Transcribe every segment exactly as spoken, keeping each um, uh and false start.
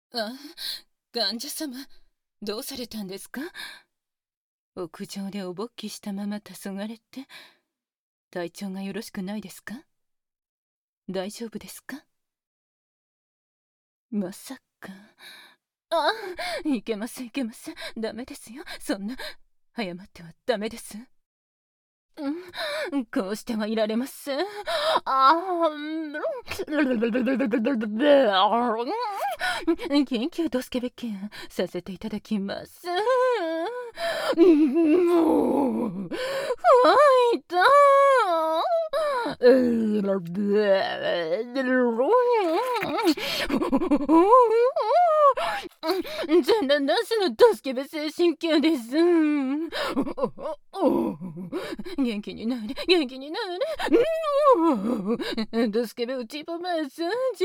あ、患者様、どうされたんですか？屋上でお勃起したまま黄昏れて、体調がよろしくないですか？大丈夫ですか？まさか。あ、いけませんいけません。ダメですよ。そんな、謝ってはダメです。うん、こうしてはいられません。ああ、緊急ドスケベ検させていただきます。もう、はいた。全裸なしのドスケベ精神球です。元気になれ、元気になれ。ドスケベウチポマッサージ。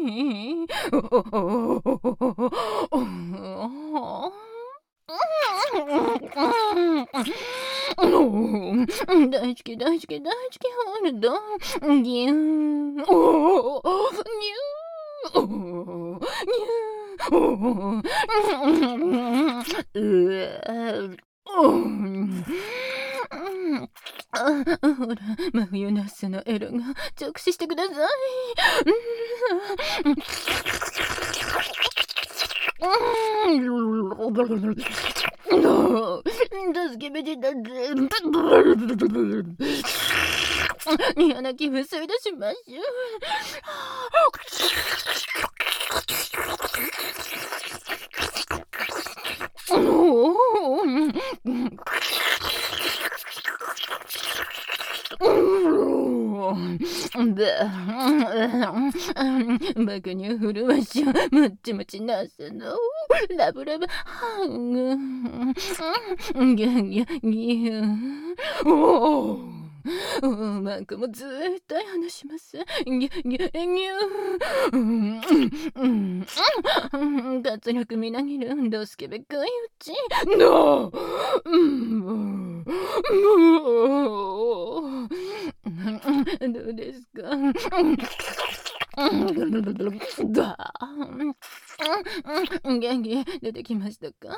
大好き大好き大好きホールドギューンおおニューおニューうあほら真冬の朝のエロが直視してください。助けべてだぜ。嫌な気分吸い出しましょバカに振るわしをむっちむちなすのラブラブハングギュギュギュおおマンクも絶対話します。ギュギュギュ活力みなぎるドスケベ恋打ちのどうですか？元気出てきましたか？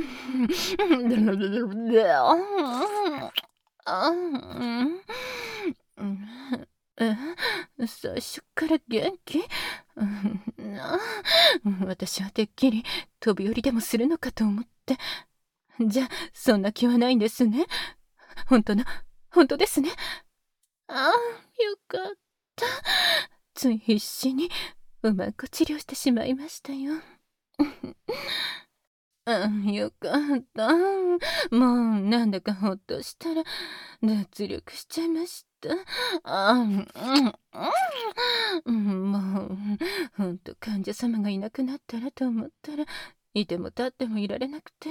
え、最初から元気？私はてっきり飛び降りでもするのかと思って。じゃあそんな気はないんですね。本当な、本当ですね。ああ、よかった。つい必死にうまく治療してしまいましたよ。あ、よかった。もうなんだかほっとしたら脱力しちゃいました。あ、うん、うん、もうほんと患者様がいなくなったらと思ったらいても立ってもいられなくて。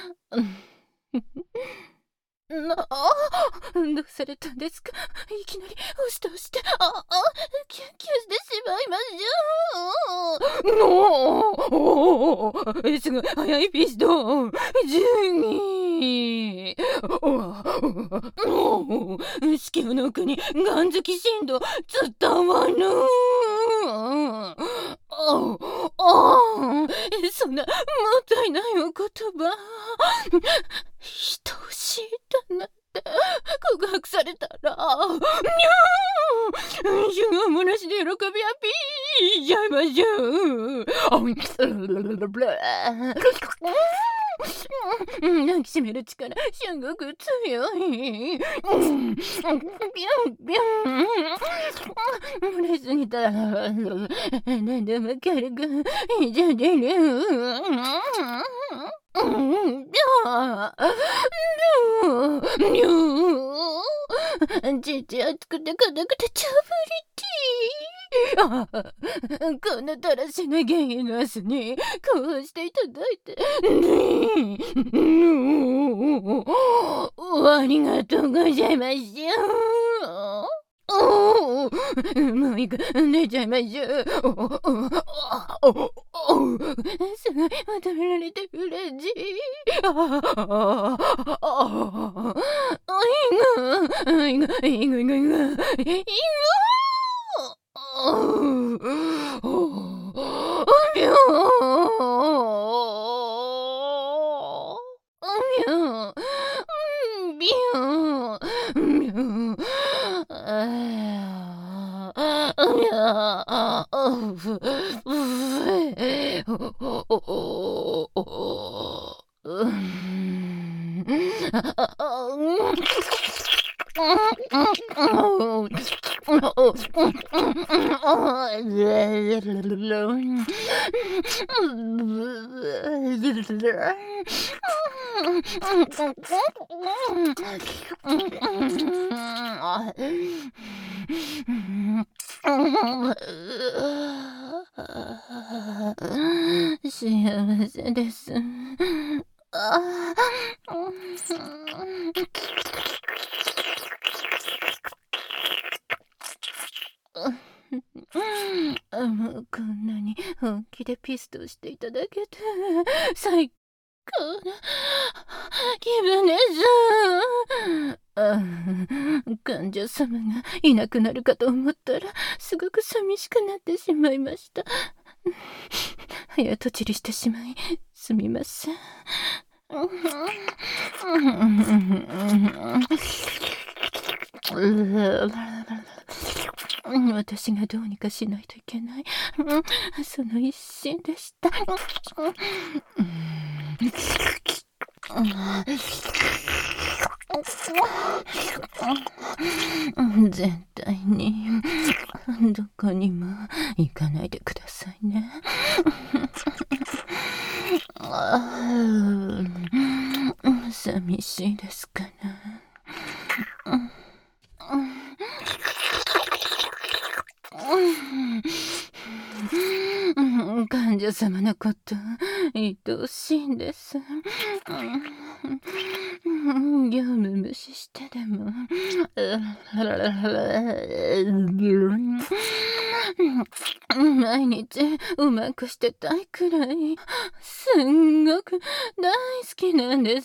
なあ、どうされたんですか？いきなり押して押して、ああ、キュンキュンしてしまいましょう。おお、え、すごい早いピストン。じゅうに。おお、子宮の奥にガン好き振動伝わる。ああ、そんなもったいないお言葉。愛おしいだなんて告白されたら、にゃー主がむなしで喜びアピーちゃいましょう。抱きしめる力すごく強い。漏れすぎたら何でも軽くいじゃれる。うんびゃーにゅーちち熱くて硬くてちゃぶりてーあこんなだらしなゲイの朝にこうしていただいてありがとうございました。おお、もういいか、寝ちゃいましょう。おおおおすごい、求められて嬉しい。ああ、ああ、あ、いぐ、いぐ、いぐ、いぐ、いぐ、いぐ、おお、おお、びょーああ、うふ、うふ、おおおおお、うん。あああ、うん。うんうんうん。幸せです。ああ。あ、もうこんなに本気でピストしていただけて最高な気分です。あ、患者様がいなくなるかと思ったらすごく寂しくなってしまいました。早とちりしてしまいすみません。私がどうにかしないといけない、その一心でした。絶対にどこにも行かないでくださいね。寂しいですかな。患者様のこと愛おしいんです。業務無視してでも毎日うまくしてたいくらいすんごく大好きなんです。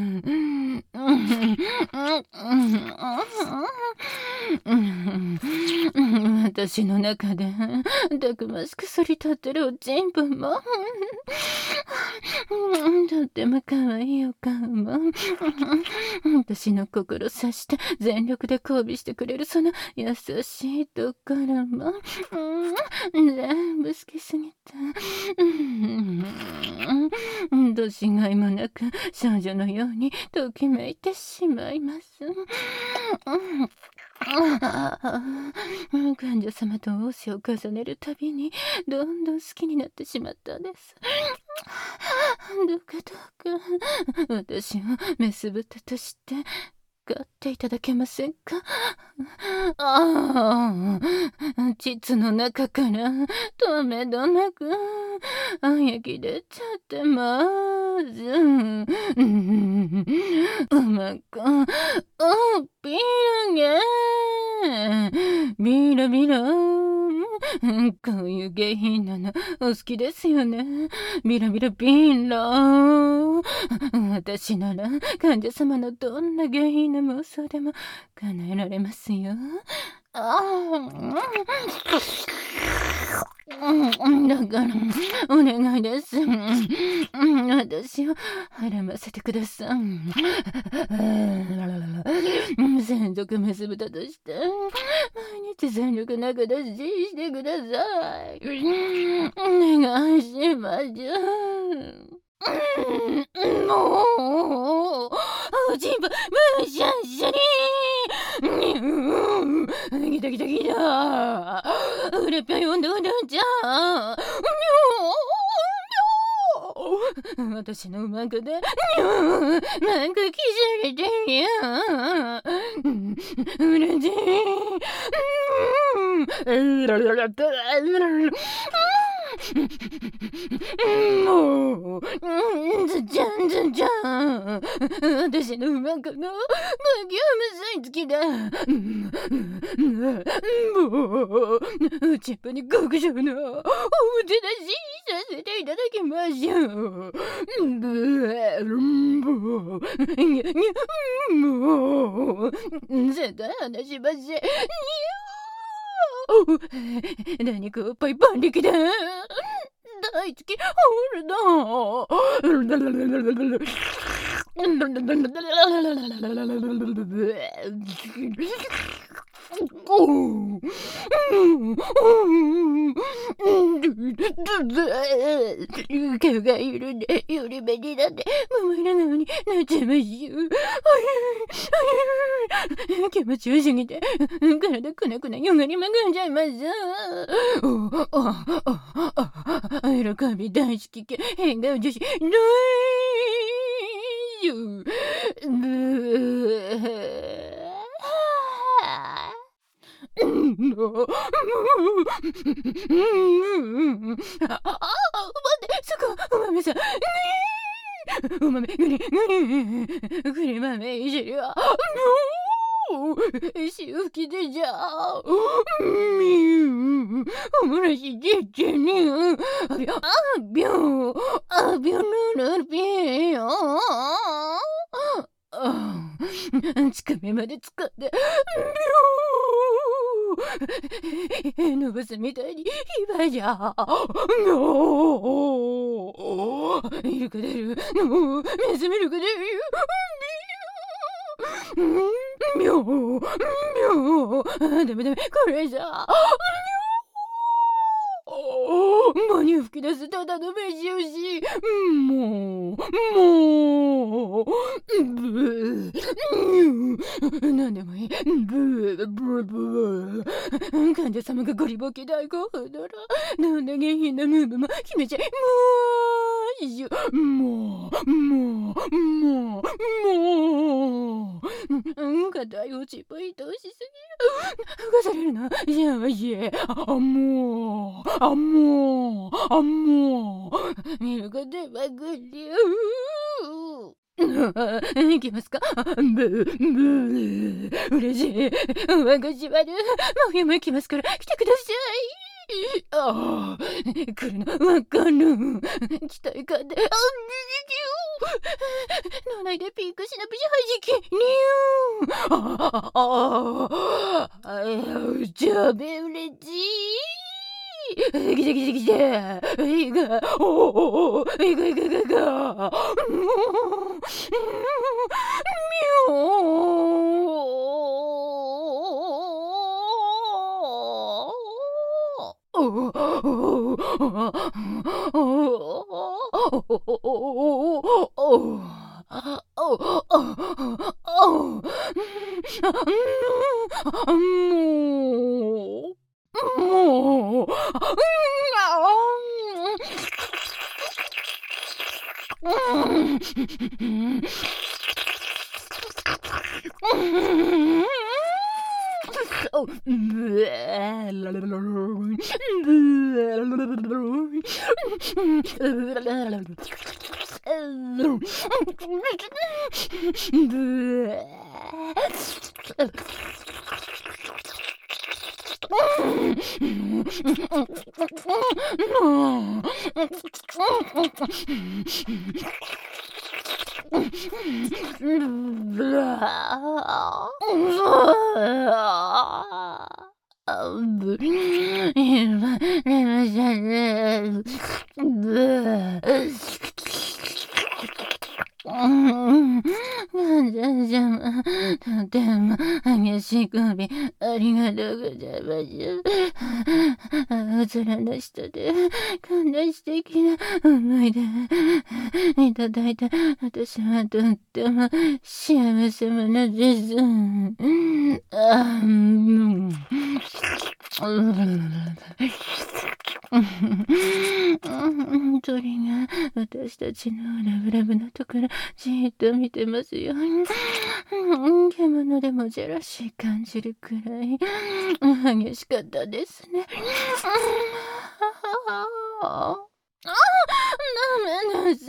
私の中でたくましく反り立ってるおちんぽもとっても可愛いお顔も私の心察して全力で交尾してくれるその優しいところも全部好きすぎて年がいもなく少女のようにときめいてしまいます。患者様と仰せを重ねるたびにどんどん好きになってしまったんです。どうかどうか私をメス豚として飼っていただけませんか。ああ、膣の中からとめどなく液き出ちゃってます。うまくおビールゲビラビラこういう下品なのお好きですよね。ビラビラビラ私なら患者様のどんな下品な妄想でも叶えられますよ。あだからお願いです。私を孕ませてください。専属メス豚として毎日全力仲出ししてください。お願いします。もうおちんぽむしゃんしゃり来た来た来たうれっぺ読んでください。私のうまくでうまくきじれてるうれしい。もうずちゃんずちゃん私のうまくのバキューム吸い付きだ。もううちっぽに極上のおもてなしさせていただきましょう。もう絶対話しません。何かおっぱい万力だ。大好きホルダー毛がいるで、より目になって、もういらないのになっちゃいますよ。気持ちよすぎて、体くなくなよがりまくんじゃいます。喜び大好き系、変顔女子、どいよ。ブー。あ、待って、そこ、お豆さん。お豆、グリ、グリ、グリ豆いじりは。潮吹きでじゃあ。おもらしでっちゃね。あびょ、あびょ、あびょのらびょ。つかみまでつかんで。のぶすみたいに今じゃ。ミルク出る。水ミルク出る。みょみょダメダメ、これじゃ。真に吹き出すただの飯をし、もう、もう、ブー、なんでもいい、ブー、ブー、ブー。患者様がゴリボケ大興奮なら、どんな下品なムーブも決めちゃい、もう、いいよ、もう、もう、もう、もう。硬い落ちっぽい通しすぎる。吹かされるのやばい。あ、もう。あ、もう、あ、もう、ミルクでばぐりゅう。いきますか。ブー、ブー、嬉しい。わがしまる。もう今行きますから、来てください。ああ、来るのわかる。期待感で、あ、ギギギュ脳内でピンクシナプシはじき、ニュー。ああ、ああ、じゃあ、べうれしい。来た来た来た。いが、おお、いがいがいがいが。みょもう、とても激しい首ありがとうございます。青空の下でこんな素敵な思い出いただいた私はとっても幸せ者です。あうん鳥が私たちのラブラブなところじーっと見てますよ。獣でもジェラシー感じるくらい激しかったですね。あダメです。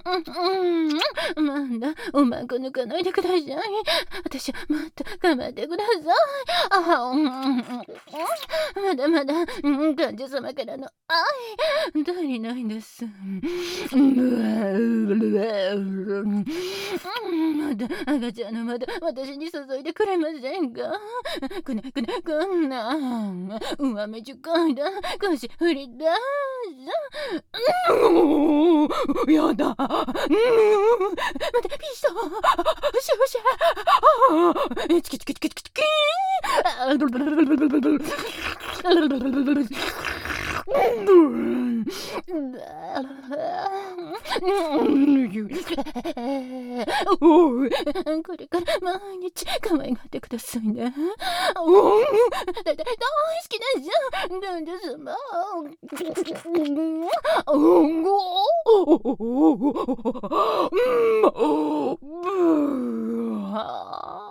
まだおまんこ抜かないでください。私はもっと頑張ってください。あまだまだ患者様からの愛足りないんです。まだ赤ちゃんのまだ私に注いでくれませんか。くねくねこんな上目ちゅかいだ腰振りだやだ。またピした。しぶしゃ。チキチキチキチキチキおう、これから毎日可愛がってくださいね。おう、だ、だ、大好きなんじゃ。なんですま。おお、おお、うん、ぶー。